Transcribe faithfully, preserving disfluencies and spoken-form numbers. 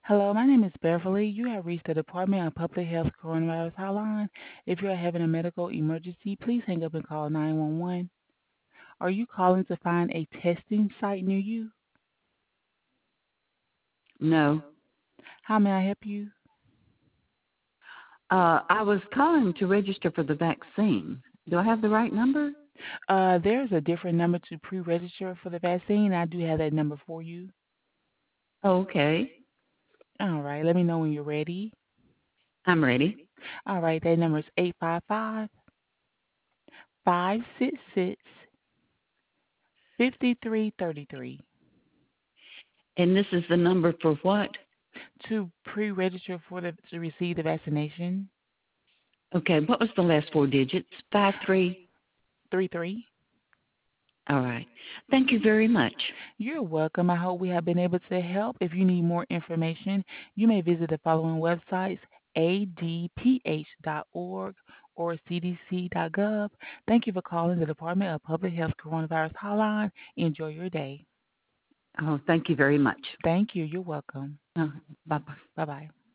Hello, my name is Beverly. You have reached the Department of Public Health Coronavirus Hotline. If you are having a medical emergency, please hang up and call nine one one. Are you calling to find a testing site near you? No. How may I help you? Uh, I was calling to register for the vaccine. Do I have the right number? Uh, there's a different number to pre-register for the vaccine. I do have that number for you. Okay. All right, let me know when you're ready. I'm ready. All right, that number is eight five five, five six six, five three three three. And this is the number for what? To pre-register for the to receive the vaccination. Okay. What was the last four digits? Five three. Three three. All right. Thank you very much. You're welcome. I hope we have been able to help. If you need more information, you may visit the following websites: a d p h dot org or c d c dot gov. Thank you for calling the Department of Public Health Coronavirus Hotline. Enjoy your day. Oh, thank you very much. Thank you. You're welcome. Uh, bye bye. Bye bye.